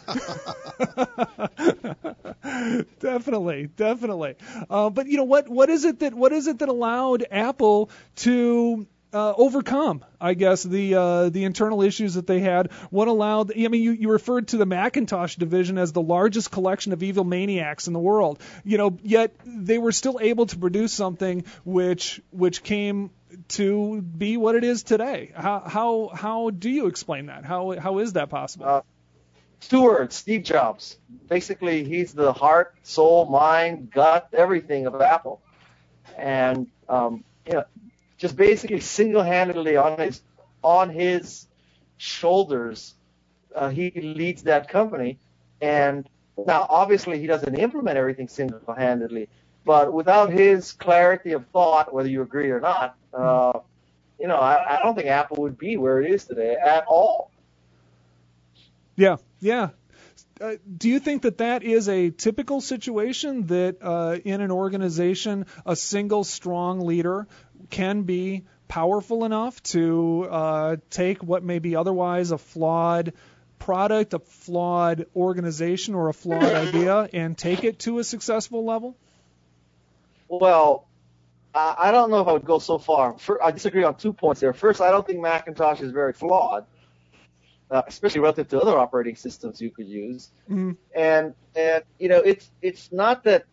Definitely. But what is it that allowed Apple to overcome, I guess, the internal issues that they had? What allowed? I mean, you referred to the Macintosh division as the largest collection of evil maniacs in the world. Yet they were still able to produce something which came to be what it is today. How do you explain that? How is that possible? Steve Jobs. Basically, he's the heart, soul, mind, gut, everything of Apple, and just basically single-handedly on his shoulders, he leads that company. And now, obviously, he doesn't implement everything single-handedly, but without his clarity of thought, whether you agree or not, I don't think Apple would be where it is today at all. Yeah. Do you think that is a typical situation, that in an organization, a single strong leader can be powerful enough to take what may be otherwise a flawed product, a flawed organization, or a flawed idea and take it to a successful level? Well, I don't know if I would go so far. I disagree on 2 points there. First, I don't think Macintosh is very flawed, especially relative to other operating systems you could use. Mm-hmm. And it's not that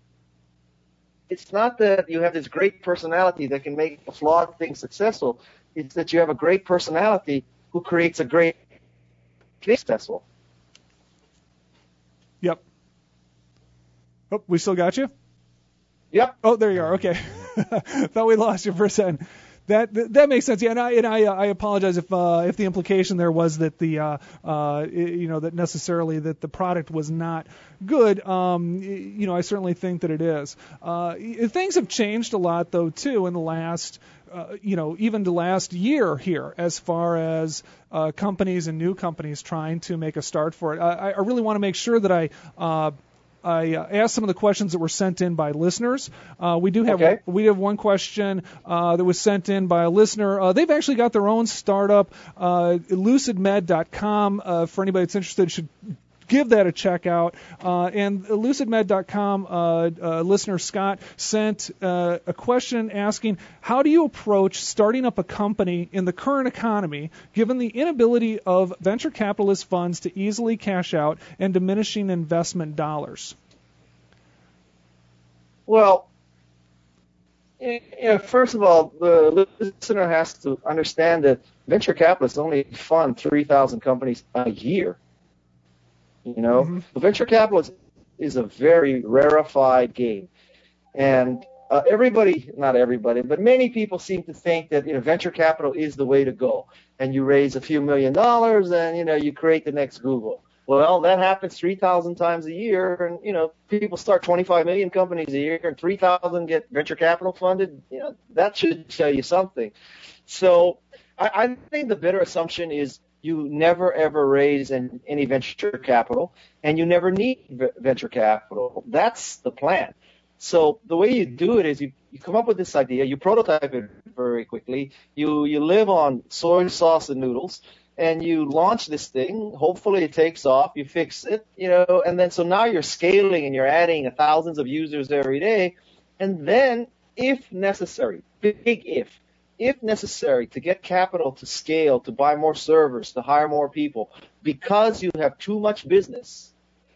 you have this great personality that can make a flawed thing successful. It's that you have a great personality who creates a great thing successful. Yep. Oh, we still got you? Yep. Oh, there you are. Okay. Thought we lost you for a second. That makes sense. Yeah, and I apologize if the implication there was that that necessarily that the product was not good. I certainly think that it is. Things have changed a lot though too in the last even the last year here, as far as companies and new companies trying to make a start for it. I really want to make sure that I asked some of the questions that were sent in by listeners. We have one question that was sent in by a listener. They've actually got their own startup, LucidMed.com. For anybody that's interested, should give that a check out. And LucidMed.com listener Scott sent a question asking, how do you approach starting up a company in the current economy, given the inability of venture capitalist funds to easily cash out and diminishing investment dollars? Well, first of all, the listener has to understand that venture capitalists only fund 3,000 companies a year. The venture capitalist is a very rarefied game, and not everybody, but many people seem to think that venture capital is the way to go, and you raise a few $1 million and you create the next Google. Well, that happens 3,000 times a year, and people start 25 million companies a year, and 3,000 get venture capital funded. That should tell you something. So I think the better assumption is you never, ever raise any venture capital, and you never need venture capital. That's the plan. So the way you do it is you come up with this idea, you prototype it very quickly, you live on soy sauce and noodles, and you launch this thing. Hopefully it takes off, you fix it, and then so now you're scaling and you're adding thousands of users every day. And then, if necessary, big if, if necessary, to get capital to scale, to buy more servers, to hire more people, because you have too much business,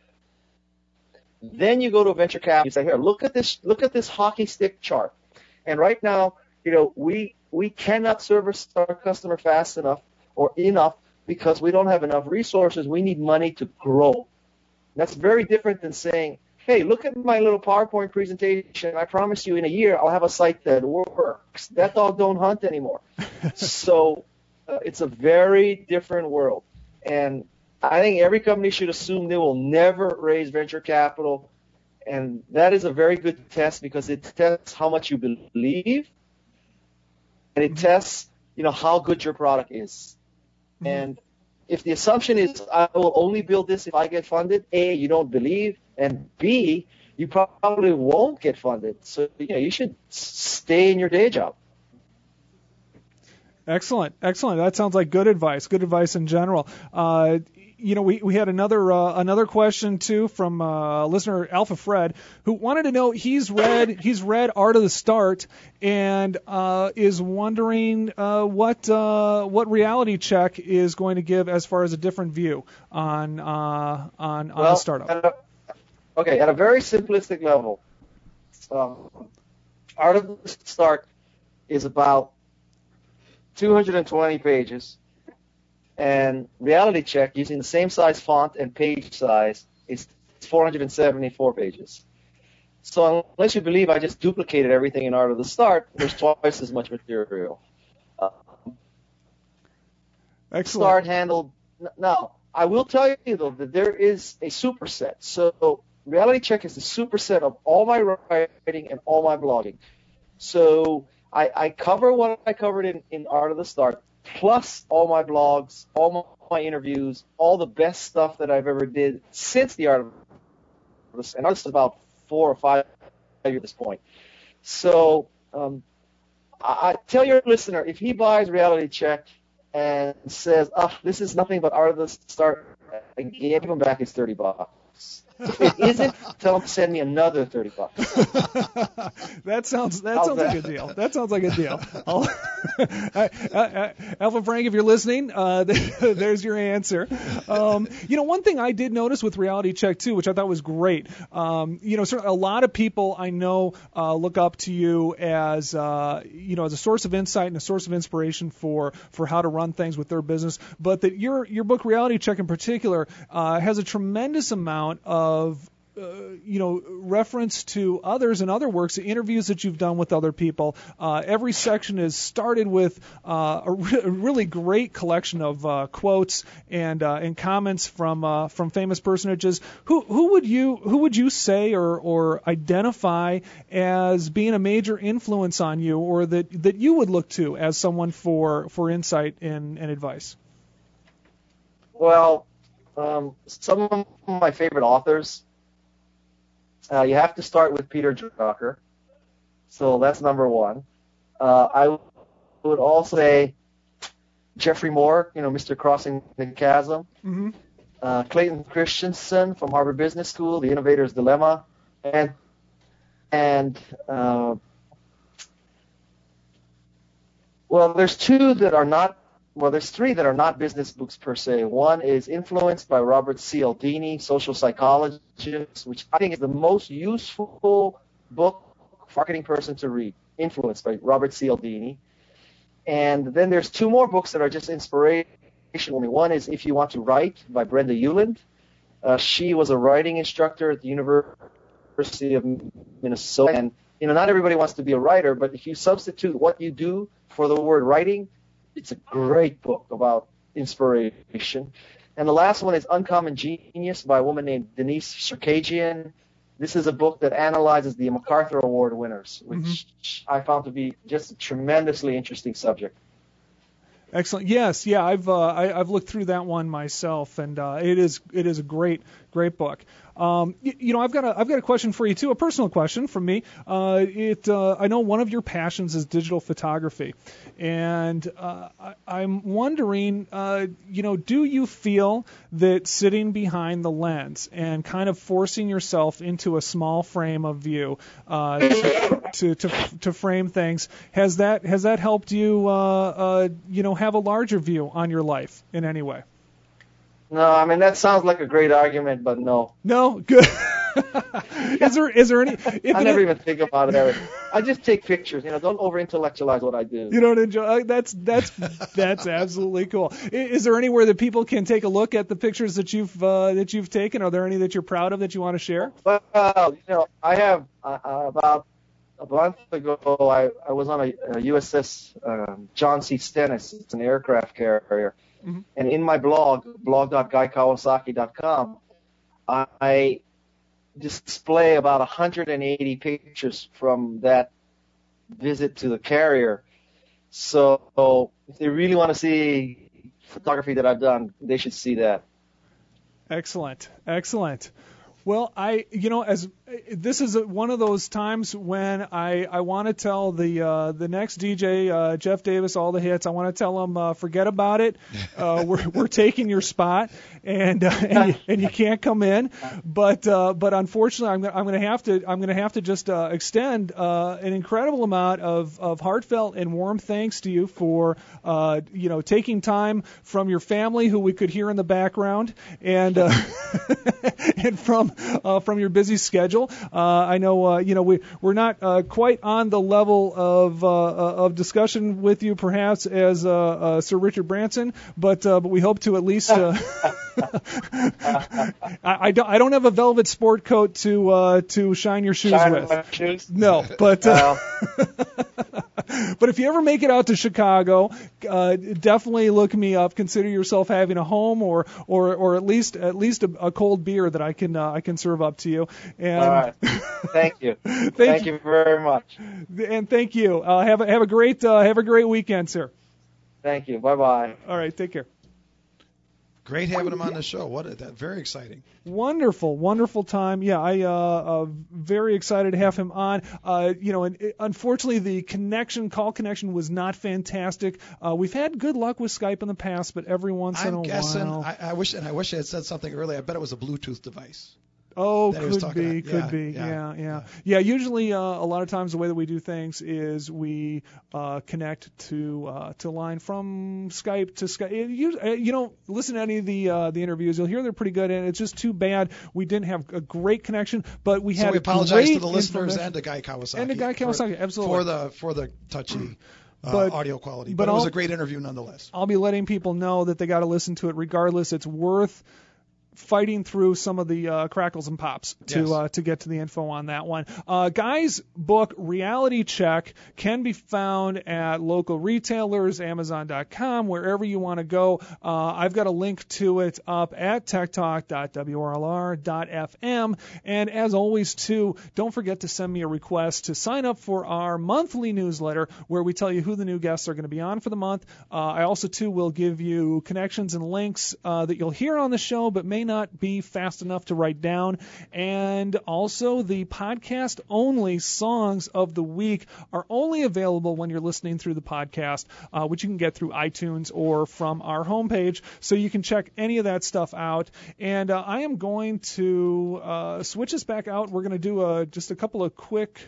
then you go to a venture capital. You say, here, look at this hockey stick chart. And right now, we cannot service our customer fast enough or enough because we don't have enough resources. We need money to grow. That's very different than saying, hey, look at my little PowerPoint presentation. I promise you in a year I'll have a site that works. That dog don't hunt anymore. So it's a very different world. And I think every company should assume they will never raise venture capital. And that is a very good test because it tests how much you believe. And it tests, how good your product is. Mm-hmm. And if the assumption is I will only build this if I get funded, A, you don't believe, and B, you probably won't get funded. So you should stay in your day job. Excellent. That sounds like good advice in general. We had another question too from listener Alpha Fred, who wanted to know he's read Art of the Start and is wondering what Reality Check is going to give as far as a different view on the startup. At a very simplistic level, Art of the Start is about 220 pages. And Reality Check, using the same size font and page size, is 474 pages. So unless you believe I just duplicated everything in Art of the Start, there's twice as much material. Excellent. Start handled. Now, I will tell you, though, that there is a superset. So Reality Check is the superset of all my writing and all my blogging. So I cover what I covered in Art of the Start, plus all my blogs, all my interviews, all the best stuff that I've ever did since the Art of this, and it's about 4 or 5 at this point. So I tell your listener, if he buys Reality Check and says, this is nothing but Art of the Start, I give him back his $30. If it isn't, tell him to send me another $30. That sounds like a deal. That sounds like a deal. Alpha Frank, if you're listening, there's your answer. One thing I did notice with Reality Check too, which I thought was great. Certainly a lot of people I know look up to you as as a source of insight and a source of inspiration for how to run things with their business. But that your book Reality Check in particular has a tremendous amount of reference to others and other works, the interviews that you've done with other people. Every section is started with a really great collection of quotes and comments from famous personages. Who would you say or identify as being a major influence on you, or that you would look to as someone for insight and advice? Well, some of my favorite authors. You have to start with Peter Drucker. So that's number one. I would also say Jeffrey Moore, Mr. Crossing the Chasm. Mm-hmm. Clayton Christensen from Harvard Business School, The Innovator's Dilemma. And there's three that are not business books per se. One is Influenced by Robert Cialdini, social psychologist, which I think is the most useful book for a marketing person to read. Influenced by Robert Cialdini. And then there's two more books that are just inspirational. One is If You Want to Write by Brenda Ueland. She was a writing instructor at the University of Minnesota. And, not everybody wants to be a writer, but if you substitute what you do for the word writing, it's a great book about inspiration. And the last one is Uncommon Genius by a woman named Denise Sirkajian. This is a book that analyzes the MacArthur Award winners, which I found to be just a tremendously interesting subject. Excellent. Yes, I've looked through that one myself, and it is a great book. I've got a question for you too, a personal question from me. I know one of your passions is digital photography, and I'm wondering, do you feel that sitting behind the lens and kind of forcing yourself into a small frame of view to frame things, has that helped you have a larger view on your life in any way? No, I mean, that sounds like a great argument, but no. No? Good. Is there any? I never even think about it. I just take pictures. Don't over-intellectualize what I do. You don't enjoy. That's absolutely cool. Is there anywhere that people can take a look at the pictures that you've taken? Are there any that you're proud of that you want to share? Well, I have about a month ago. I was on a USS John C. Stennis. It's an aircraft carrier. Mm-hmm. And in my blog.guykawasaki.com, I display about 180 pictures from that visit to the carrier. So if they really want to see photography that I've done, they should see that. Excellent. Well, as this is one of those times when I want to tell the next DJ, Jeff Davis, all the hits. I want to tell him, forget about it. We're taking your spot, and you can't come in. But unfortunately, I'm going to have to just extend an incredible amount of heartfelt and warm thanks to you for taking time from your family, who we could hear in the background, and and from your busy schedule. I know we're not quite on the level of discussion with you perhaps as Sir Richard Branson, but we hope to at least. I don't have a velvet sport coat to shine your shoes with. My shoes? No, but but if you ever make it out to Chicago, definitely look me up. Consider yourself having a home, or at least a cold beer that I can serve up to you. And all right. Thank you. Thank you very much. And thank you. Have a great weekend, sir. Thank you. Bye-bye. All right. Take care. Great having him on the show. Very exciting. Wonderful time. Yeah, I very excited to have him on. And unfortunately the call connection was not fantastic. We've had good luck with Skype in the past, but every once in a while. I wish I had said something earlier. I bet it was a Bluetooth device. Oh, could be. Yeah. Usually, a lot of times the way that we do things is we connect to line from Skype to Skype. Listen to any of the interviews. You'll hear they're pretty good, and it's just too bad we didn't have a great connection. But we had. So we apologize to the listeners and to Guy Kawasaki. Absolutely. For the touchy. Audio quality, but it was a great interview nonetheless. I'll be letting people know that they got to listen to it regardless. It's worth fighting through some of the crackles and pops to get to the info on that one. Guy's book, Reality Check, can be found at local retailers, Amazon.com, wherever you want to go. I've got a link to it up at techtalk.wrlr.fm. And as always, too, don't forget to send me a request to sign up for our monthly newsletter where we tell you who the new guests are going to be on for the month. I also, too, will give you connections and links that you'll hear on the show but may not be fast enough to write down. And also the podcast only songs of the week are only available when you're listening through the podcast, which you can get through iTunes or from our homepage, so you can check any of that stuff out. And I am going to switch us back out. We're going to do just a couple of quick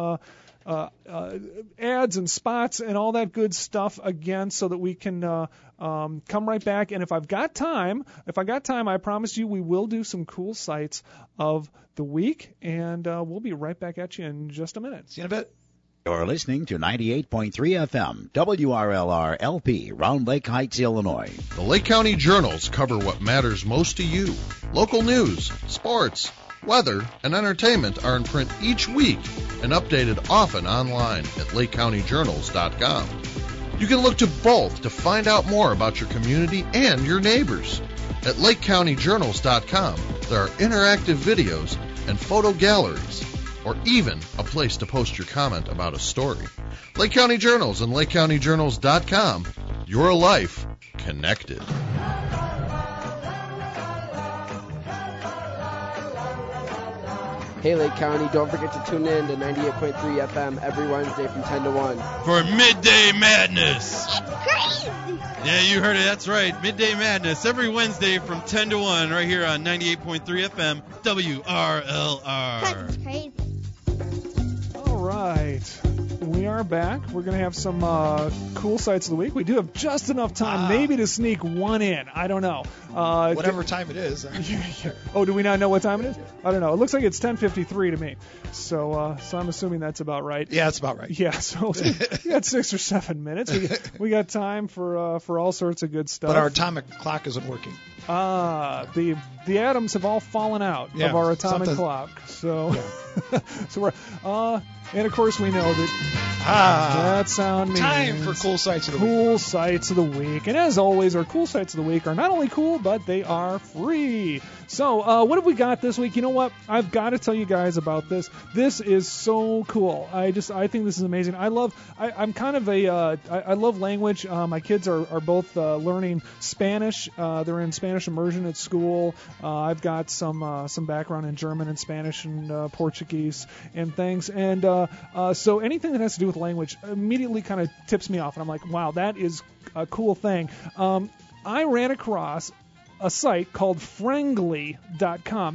ads and spots and all that good stuff again, so that we can come right back. And if I've got time, I promise you we will do some cool sites of the week, and we'll be right back at you in just a minute. See you in a bit. You're listening to 98.3 FM, WRLR LP, Round Lake Heights, Illinois. The Lake County Journals cover what matters most to you. Local news, sports, weather, and entertainment are in print each week and updated often online at lakecountyjournals.com. You can look to both to find out more about your community and your neighbors. At lakecountyjournals.com, there are interactive videos and photo galleries, or even a place to post your comment about a story. Lake County Journals and lakecountyjournals.com, your life connected. Hey, Lake County, don't forget to tune in to 98.3 FM every Wednesday from 10 to 1. For Midday Madness. Crazy. Yeah, you heard it. That's right. Midday Madness every Wednesday from 10 to 1 right here on 98.3 FM WRLR. That's crazy. All right. We are back. We're going to have some cool sites of the week. We do have just enough time maybe to sneak one in. I don't know. Whatever time it is. Oh, do we not know what time it is? I don't know. It looks like it's 10:53 to me. So I'm assuming that's about right. Yeah, that's about right. Yeah, so we got 6 or 7 minutes. We got time for all sorts of good stuff. But our atomic clock isn't working. The atoms have all fallen out of our atomic clock. So so we're and of course we know that that sound means time for cool sites of the week. Cool sites of the week. And as always, our cool sites of the week are not only cool, but they are free. So what have we got this week? You know what? I've got to tell you guys about this. This is so cool. I think this is amazing. I'm kind of I love language. My kids are both learning Spanish. They're in Spanish immersion at school. I've got some background in German and Spanish and Portuguese and things. And so anything that has to do with language immediately kind of tips me off. And I'm like, wow, that is a cool thing. I ran across a site called Frengly.com,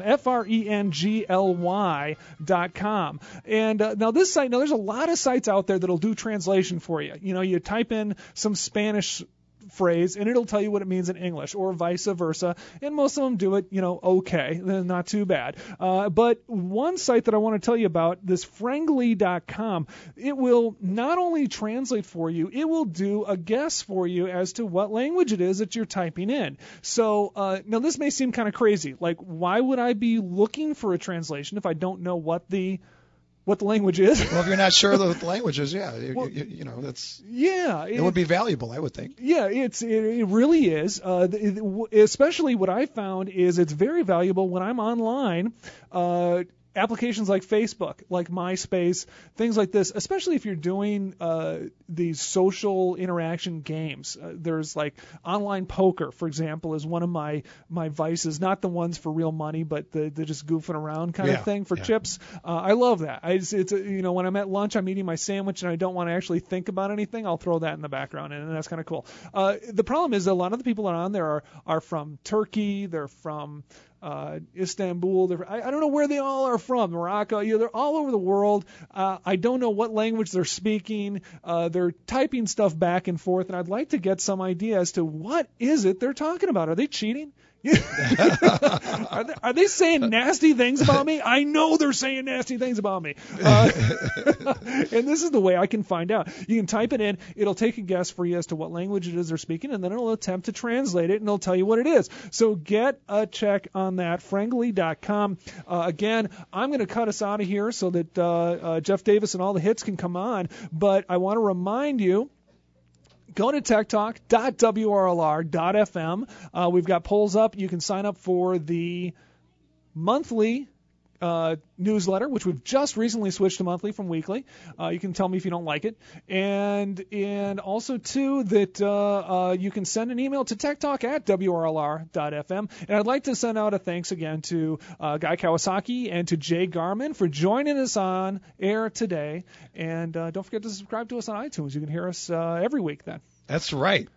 Frengly.com. And now this site, there's a lot of sites out there that'll do translation for you. You know, you type in some Spanish phrase and it'll tell you what it means in English, or vice versa, and most of them do it, okay, not too bad. But one site that I want to tell you about, this Frengly.com, it will not only translate for you, it will do a guess for you as to what language it is that you're typing in. So now this may seem kind of crazy, like why would I be looking for a translation if I don't know what the language is? Well, if you're not sure of the languages, that's it would be valuable, I would think. Yeah, it really is. Especially what I found is it's very valuable when I'm online. Applications like Facebook, like MySpace, things like this, especially if you're doing these social interaction games. There's like online poker, for example, is one of my vices. Not the ones for real money, but the just goofing around kind of thing for chips. I love that. It's when I'm at lunch, I'm eating my sandwich and I don't want to actually think about anything, I'll throw that in the background, and that's kind of cool. The problem is that a lot of the people that are on there are from Turkey. They're from Istanbul. I don't know where they all are from. Morocco. They're all over the world. I don't know what language they're speaking. They're typing stuff back and forth, and I'd like to get some idea as to what is it they're talking about. Are they cheating? Are they saying nasty things about me? I know they're saying nasty things about me. And this is the way I can find out. You can type it in. It'll take a guess for you as to what language it is they're speaking, and then it'll attempt to translate it, and it'll tell you what it is. So get a check on that, Frengly.com. Again, I'm going to cut us out of here so that Jeff Davis and all the hits can come on, but I want to remind you, go to techtalk.wrlr.fm. We've got polls up. You can sign up for the monthly newsletter, which we've just recently switched to monthly from weekly. You can tell me if you don't like it. And also, too, that you can send an email to techtalk@wrlr.fm. And I'd like to send out a thanks again to Guy Kawasaki and to Jay Garman for joining us on air today. And don't forget to subscribe to us on iTunes. You can hear us every week then. That's right.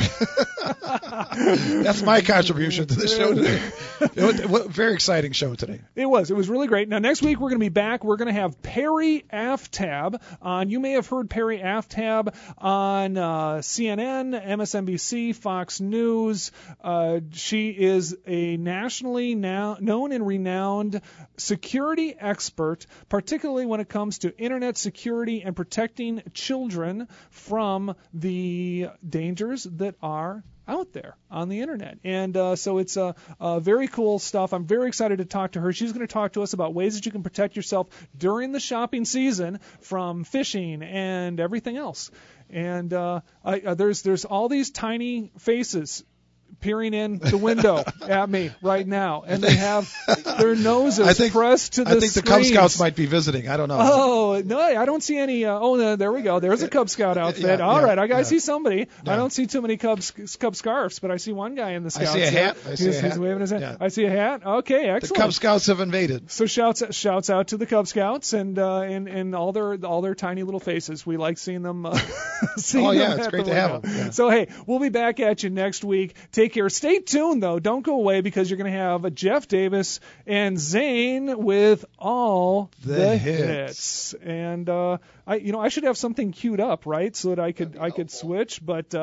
That's my contribution to the show today. It was a very exciting show today. It was really great. Now, next week we're going to be back. We're going to have Perry Aftab on. You may have heard Perry Aftab on CNN, MSNBC, Fox News. She is a nationally known and renowned security expert, particularly when it comes to internet security and protecting children from the dangers that are out there on the internet. And so it's very cool stuff. I'm very excited to talk to her. She's going to talk to us about ways that you can protect yourself during the shopping season from phishing and everything else. And there's all these tiny faces peering in the window at me right now, and they have their noses pressed to the I think the Cub screens. Scouts might be visiting. I don't know. Oh, no, I don't see any. There we go. There's a Cub Scout outfit. All right, I see somebody. I don't see too many Cub scarves, but I see one guy in the Scouts. I see a hat. He's waving his hand. I see a hat. Okay, excellent. The Cub Scouts have invaded. So shouts out to the Cub Scouts and all their tiny little faces. We like seeing them. It's great to have them. Yeah. So hey, we'll be back at you next week. Take care. Stay tuned though. Don't go away because you're going to have Jeff Davis and Zane with all the hits. And I should have something queued up, right, so that I could switch. But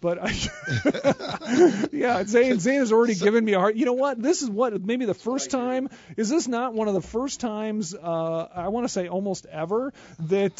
yeah, Zane has already given me a hard. You know what? This is maybe the first time. Is this not one of the first times? I want to say almost ever that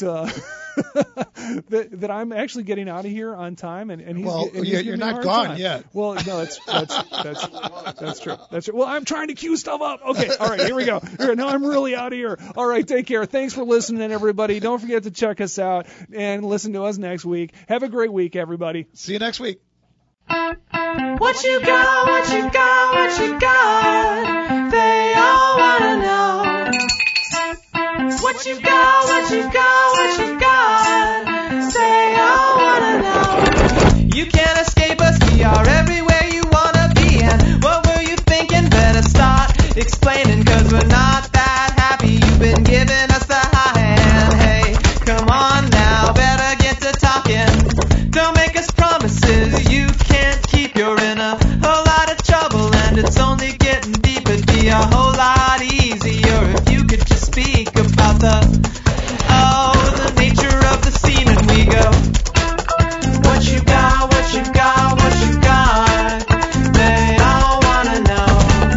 that I'm actually getting out of here on time, and he's you're not gone yet. Well, no, that's true. That's true. Well, I'm trying to cue stuff up. Okay, all right, here we go. Now I'm really out of here. All right, take care. Thanks for listening, everybody. Don't forget to check us out and listen to us next week. Have a great week, everybody. See you next week. What you got, what you got, what you got, they all wanna know. What you got, what you got, what you got, they all wanna know. You can't escape us, we are everywhere you wanna be. And what were you thinking? Better start explaining, cause we're not that happy. You've been giving us the high hand. Hey, come on now, better get to talking. Don't make us promises you can't keep. You're in a whole lot of trouble and it's only getting deeper. It'd be a whole lot easier if you could just speak about the nature of the scene. And we go, what you got, what you got, what you got, they all wanna know.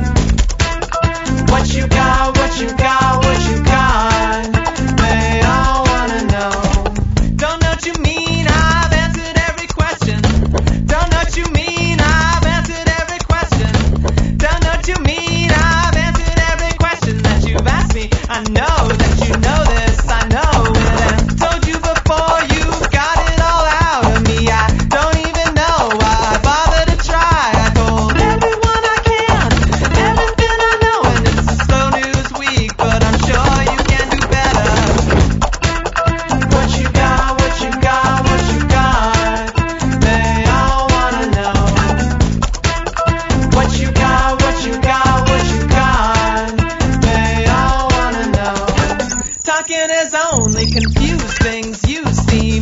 What you got, what you got, what you got, they all wanna know. Don't know what you mean, I've answered every question. Don't know what you mean, I've answered every question. Don't know what you mean, I've answered every question that you've asked me. I know that you know this, I know it. And told you before, you got it all out of me. I don't even know why I bother to try. I told everyone I can, everything I know, and it's a slow news week, but I'm sure you can do better. What you got, what you got, what you got, they all wanna know. What you got, what you got, what you got, they all wanna know. Talking has only confused things, you see.